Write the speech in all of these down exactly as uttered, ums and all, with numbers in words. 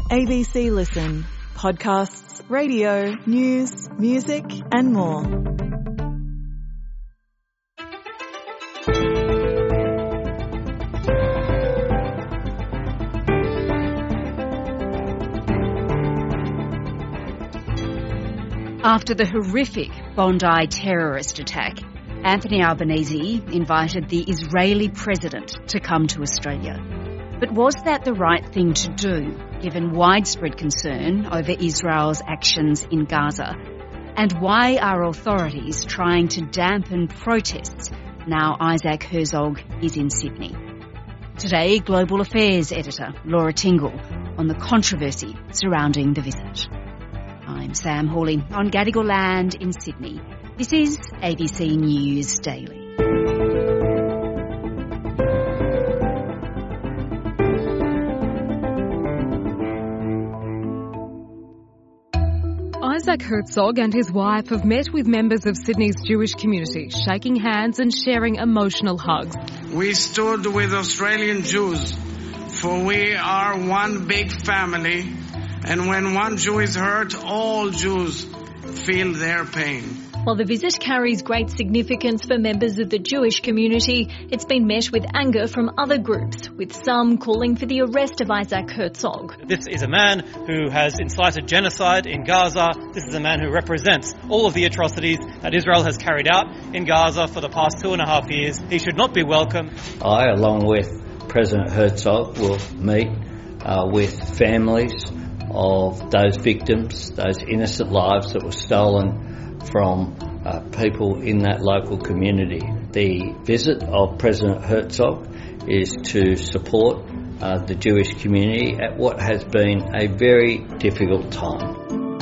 A B C Listen. Podcasts, radio, news, music and more. After the horrific Bondi terrorist attack, Anthony Albanese invited the Israeli president to come to Australia. But was that the right thing to do, given widespread concern over Israel's actions in Gaza? And why are authorities trying to dampen protests now Isaac Herzog is in Sydney? Today, Global Affairs editor Laura Tingle on the controversy surrounding the visit. I'm Sam Hawley on Gadigal land in Sydney. This is A B C News Daily. Isaac Herzog and his wife have met with members of Sydney's Jewish community, shaking hands and sharing emotional hugs. We stood with Australian Jews, for we are one big family, and when one Jew is hurt, all Jews feel their pain. While the visit carries great significance for members of the Jewish community, it's been met with anger from other groups, with some calling for the arrest of Isaac Herzog. This is a man who has incited genocide in Gaza. This is a man who represents all of the atrocities that Israel has carried out in Gaza for the past two and a half years. He should not be welcome. I, along with President Herzog, will meet uh, with families of those victims, those innocent lives that were stolen from uh, people in that local community. The visit of President Herzog is to support uh, the Jewish community at what has been a very difficult time.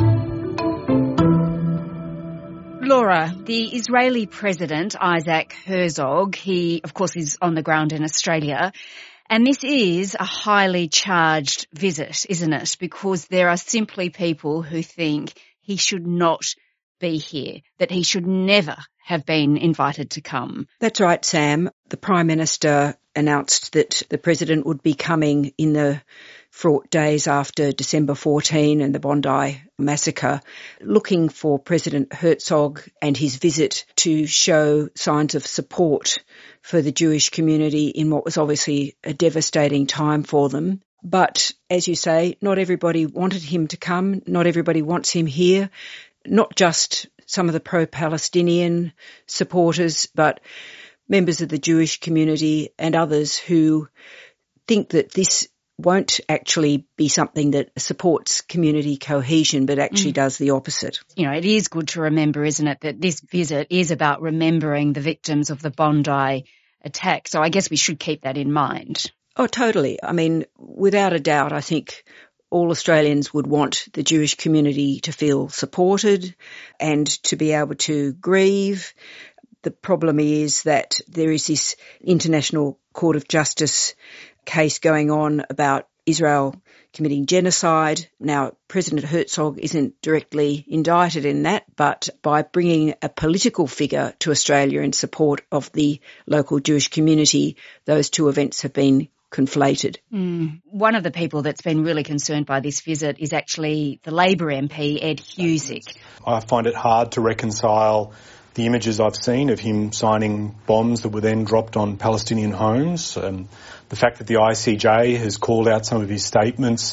Laura, the Israeli president, Isaac Herzog, he, of course, is on the ground in Australia. And this is a highly charged visit, isn't it? Because there are simply people who think he should not be here, that he should never have been invited to come. That's right, Sam. The Prime Minister announced that the President would be coming in the fraught days after December fourteenth and the Bondi massacre, looking for President Herzog and his visit to show signs of support for the Jewish community in what was obviously a devastating time for them. But, as you say, not everybody wanted him to come. Not everybody wants him here. Not just some of the pro-Palestinian supporters, but members of the Jewish community and others who think that this won't actually be something that supports community cohesion, but actually mm. does the opposite. You know, it is good to remember, isn't it, that this visit is about remembering the victims of the Bondi attack. So I guess we should keep that in mind. Oh, totally. I mean, without a doubt, I think all Australians would want the Jewish community to feel supported and to be able to grieve. The problem is that there is this International Court of Justice case going on about Israel committing genocide. Now, President Herzog isn't directly indicted in that, but by bringing a political figure to Australia in support of the local Jewish community, those two events have been conflated. Mm. One of the people that's been really concerned by this visit is actually the Labor M P, Ed Husic. I find it hard to reconcile the images I've seen of him signing bombs that were then dropped on Palestinian homes. Um, the fact that the I C J has called out some of his statements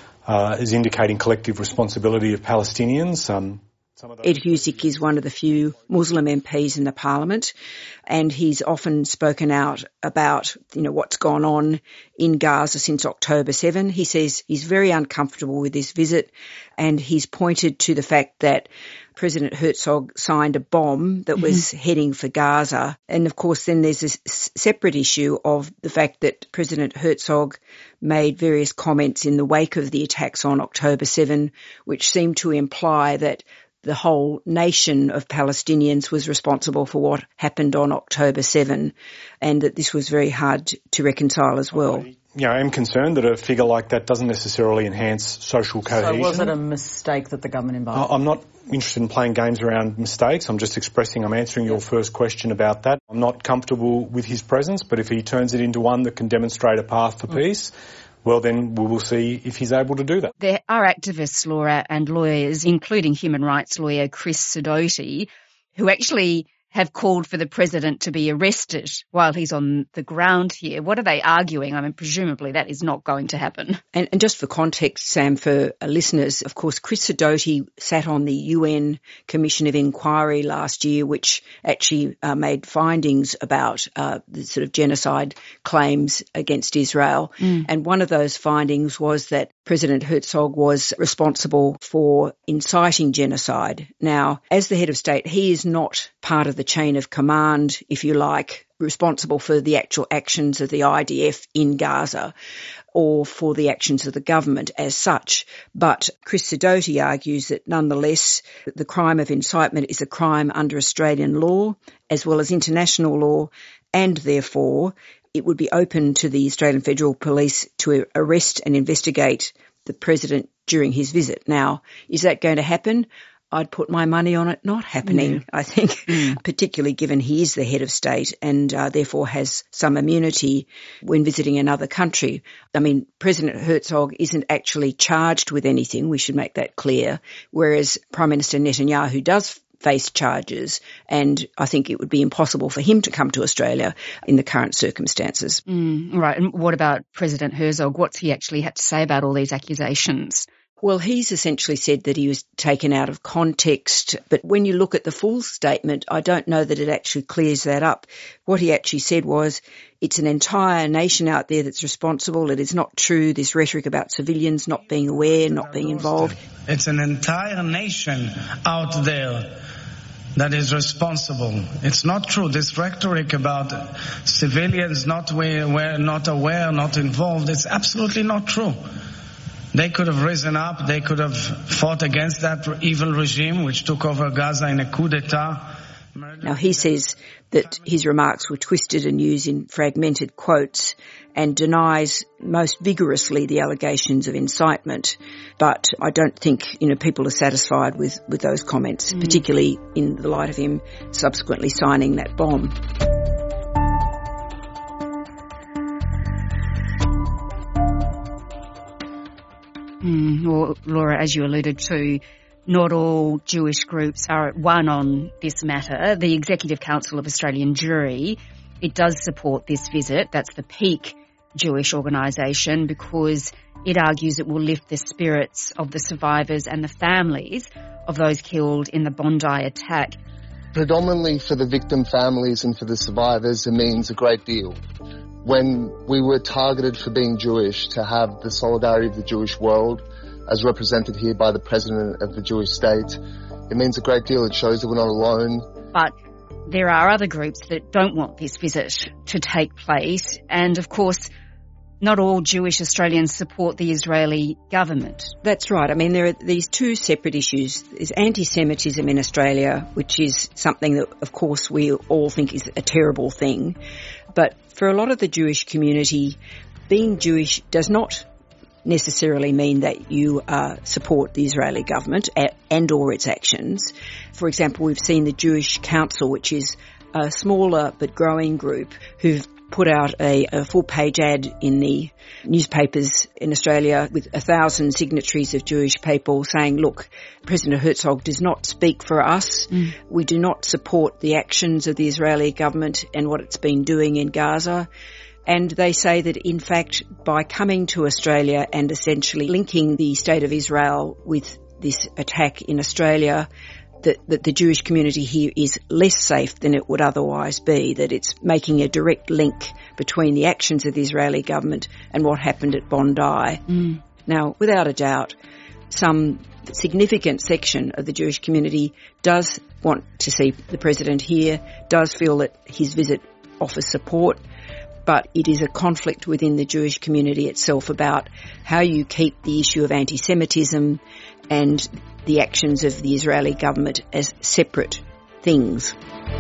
uh, is indicating collective responsibility of Palestinians. Um, Ed Husic is one of the few Muslim M Ps in the parliament, and he's often spoken out about, you know, what's gone on in Gaza since October seventh. He says he's very uncomfortable with this visit, and he's pointed to the fact that President Herzog signed a bomb that was mm-hmm. heading for Gaza. And of course, then there's this separate issue of the fact that President Herzog made various comments in the wake of the attacks on October seventh, which seemed to imply that the whole nation of Palestinians was responsible for what happened on October seventh, and that this was very hard to reconcile as well. You know, I'm concerned that a figure like that doesn't necessarily enhance social cohesion. So was it a mistake that the government embarked? I'm not interested in playing games around mistakes. I'm just expressing, I'm answering your first question about that. I'm not comfortable with his presence, but if he turns it into one that can demonstrate a path for mm. peace, well, then we will see if he's able to do that. There are activists, Laura, and lawyers, including human rights lawyer Chris Sidoti, who actually have called for the president to be arrested while he's on the ground here. What are they arguing? I mean, presumably that is not going to happen. And, and just for context, Sam, for listeners, of course, Chris Sidoti sat on the U N Commission of Inquiry last year, which actually uh, made findings about uh, the sort of genocide claims against Israel. Mm. And one of those findings was that President Herzog was responsible for inciting genocide. Now, as the head of state, he is not part of the chain of command, if you like, responsible for the actual actions of the I D F in Gaza or for the actions of the government as such. But Chris Sidoti argues that nonetheless the crime of incitement is a crime under Australian law as well as international law, and therefore it would be open to the Australian Federal Police to arrest and investigate the president during his visit. Now, is that going to happen? I'd put my money on it not happening, mm. I think, mm. particularly given he is the head of state and uh, therefore has some immunity when visiting another country. I mean, President Herzog isn't actually charged with anything. We should make that clear, whereas Prime Minister Netanyahu does face charges, and I think it would be impossible for him to come to Australia in the current circumstances. Mm, right. And what about President Herzog? What's he actually had to say about all these accusations? Well, he's essentially said that he was taken out of context, but when you look at the full statement, I don't know that it actually clears that up. What he actually said was, it's an entire nation out there that's responsible. It is not true, this rhetoric about civilians not being aware, not being involved. It's an entire nation out there that is responsible. It's not true. This rhetoric about civilians not aware, not aware, not involved, it's absolutely not true. They could have risen up. They could have fought against that evil regime which took over Gaza in a coup d'etat. Now, he says that his remarks were twisted and used in fragmented quotes and denies most vigorously the allegations of incitement. But I don't think, you know, people are satisfied with, with those comments, mm. particularly in the light of him subsequently signing that bomb. Mm, well, Laura, as you alluded to, not all Jewish groups are at one on this matter. The Executive Council of Australian Jewry, it does support this visit. That's the peak Jewish organisation, because it argues it will lift the spirits of the survivors and the families of those killed in the Bondi attack. Predominantly for the victim families and for the survivors, it means a great deal. When we were targeted for being Jewish, to have the solidarity of the Jewish world as represented here by the President of the Jewish state, it means a great deal. It shows that we're not alone. But there are other groups that don't want this visit to take place, and of course not all Jewish Australians support the Israeli government. That's right. I mean, there are these two separate issues. There's anti-Semitism in Australia, which is something that, of course, we all think is a terrible thing. But for a lot of the Jewish community, being Jewish does not necessarily mean that you uh, support the Israeli government and or its actions. For example, we've seen the Jewish Council, which is a smaller but growing group, who've put out a, a full-page ad in the newspapers in Australia with a thousand signatories of Jewish people saying, look, President Herzog does not speak for us. Mm. We do not support the actions of the Israeli government and what it's been doing in Gaza. And they say that, in fact, by coming to Australia and essentially linking the state of Israel with this attack in Australia, that, that the Jewish community here is less safe than it would otherwise be, that it's making a direct link between the actions of the Israeli government and what happened at Bondi. Mm. Now, without a doubt, some significant section of the Jewish community does want to see the president here, does feel that his visit offers support, but it is a conflict within the Jewish community itself about how you keep the issue of anti-Semitism and the actions of the Israeli government as separate things.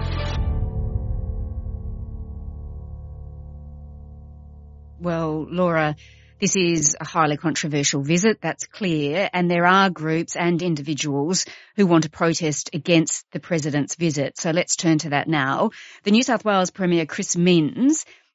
Well, Laura, this is a highly controversial visit, that's clear, and there are groups and individuals who want to protest against the president's visit. So let's turn to that now. The New South Wales Premier Chris Minns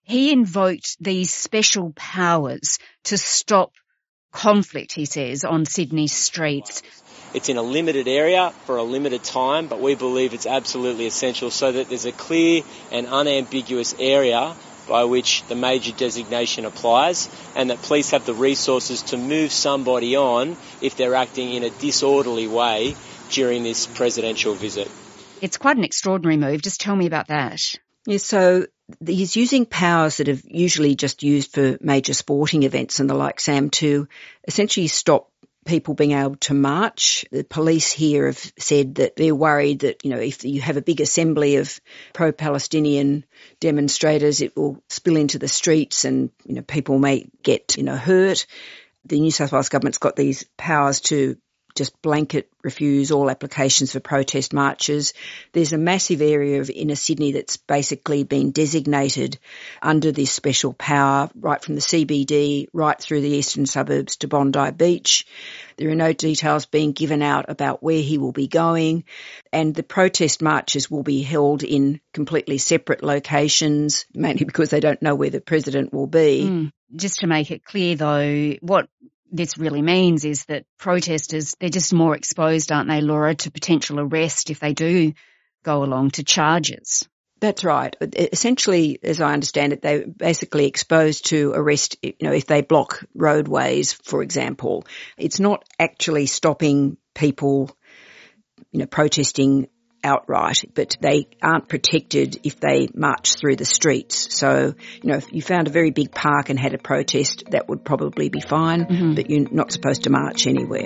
He invoked these special powers to stop conflict, he says, on Sydney's streets. It's in a limited area for a limited time, but we believe it's absolutely essential so that there's a clear and unambiguous area by which the major designation applies, and that police have the resources to move somebody on if they're acting in a disorderly way during this presidential visit. It's quite an extraordinary move. Just tell me about that. Yeah, so he's using powers that have usually just used for major sporting events and the like, Sam, to essentially stop people being able to march. The police here have said that they're worried that, you know, if you have a big assembly of pro-Palestinian demonstrators, it will spill into the streets and, you know, people may get, you know, hurt. The New South Wales government's got these powers to just blanket refuse all applications for protest marches. There's a massive area of inner Sydney that's basically been designated under this special power, right from the C B D, right through the eastern suburbs to Bondi Beach. There are no details being given out about where he will be going, and the protest marches will be held in completely separate locations, mainly because they don't know where the president will be. Mm. Just to make it clear, though, what this really means is that protesters, they're just more exposed, aren't they, Laura, to potential arrest if they do go along to charges. That's right. Essentially, as I understand it, they're basically exposed to arrest, you know, if they block roadways, for example. It's not actually stopping people, you know, protesting outright, but they aren't protected if they march through the streets. So, you know, if you found a very big park and had a protest, that would probably be fine, mm-hmm. but you're not supposed to march anywhere.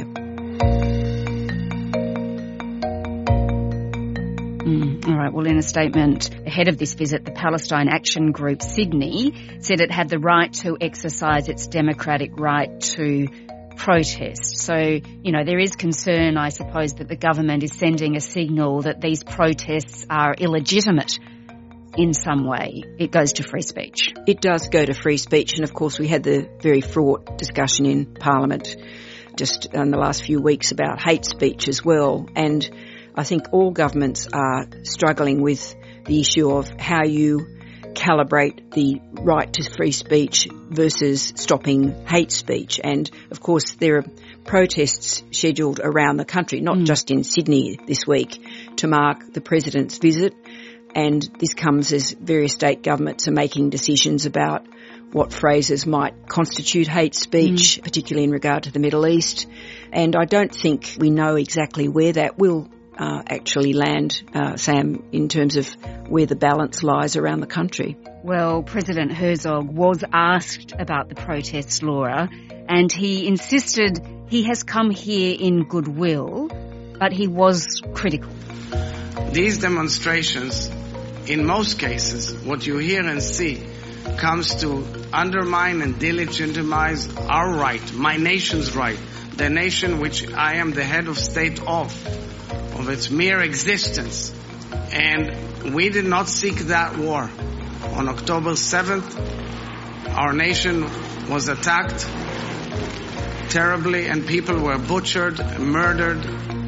Mm, all right. Well, in a statement ahead of this visit, the Palestine Action Group Sydney said it had the right to exercise its democratic right to protest. So, you know, there is concern, I suppose, that the government is sending a signal that these protests are illegitimate in some way. It goes to free speech. It does go to free speech. And of course, we had the very fraught discussion in Parliament just in the last few weeks about hate speech as well. And I think all governments are struggling with the issue of how you calibrate the right to free speech versus stopping hate speech. And of course, there are protests scheduled around the country, not mm. just in Sydney this week, to mark the president's visit. And this comes as various state governments are making decisions about what phrases might constitute hate speech, mm. particularly in regard to the Middle East. And I don't think we know exactly where that will Uh, actually land, uh, Sam, in terms of where the balance lies around the country. Well, President Herzog was asked about the protests, Laura, and he insisted he has come here in goodwill, but he was critical. These demonstrations, in most cases, what you hear and see, comes to undermine and delegitimize our right, my nation's right, the nation which I am the head of state of. of its mere existence. And we did not seek that war. On October seventh, our nation was attacked terribly and people were butchered, murdered.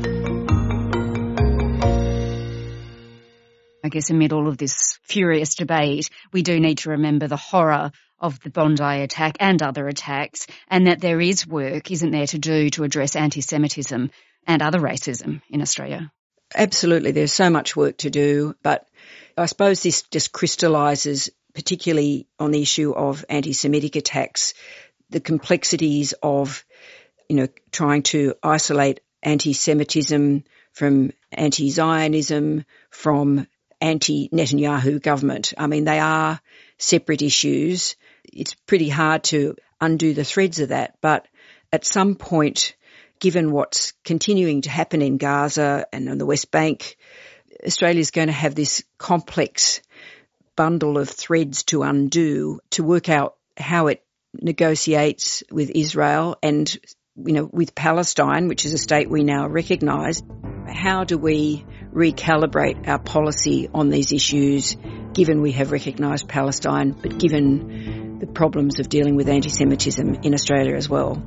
I guess amid all of this furious debate, we do need to remember the horror of the Bondi attack and other attacks, and that there is work, isn't there, to do to address anti-Semitism and other racism in Australia. Absolutely. There's so much work to do, but I suppose this just crystallises, particularly on the issue of anti-Semitic attacks, the complexities of, you know, trying to isolate anti-Semitism from anti-Zionism, from anti-Netanyahu government. I mean, they are separate issues. It's pretty hard to undo the threads of that, but at some point, given what's continuing to happen in Gaza and on the West Bank, Australia's going to have this complex bundle of threads to undo to work out how it negotiates with Israel and, you know, with Palestine, which is a state we now recognise. How do we recalibrate our policy on these issues, given we have recognised Palestine, but given the problems of dealing with anti-Semitism in Australia as well?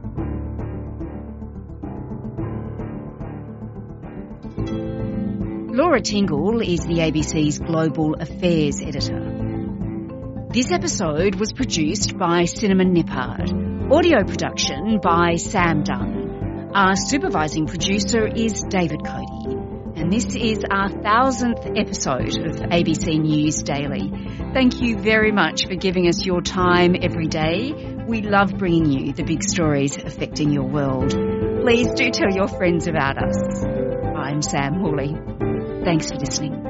Laura Tingle is the A B C's Global Affairs editor. This episode was produced by Cinnamon Nippard. Audio production by Sam Dunn. Our supervising producer is David Cody. And this is our thousandth episode of A B C News Daily. Thank you very much for giving us your time every day. We love bringing you the big stories affecting your world. Please do tell your friends about us. I'm Sam Hawley. Thanks for listening.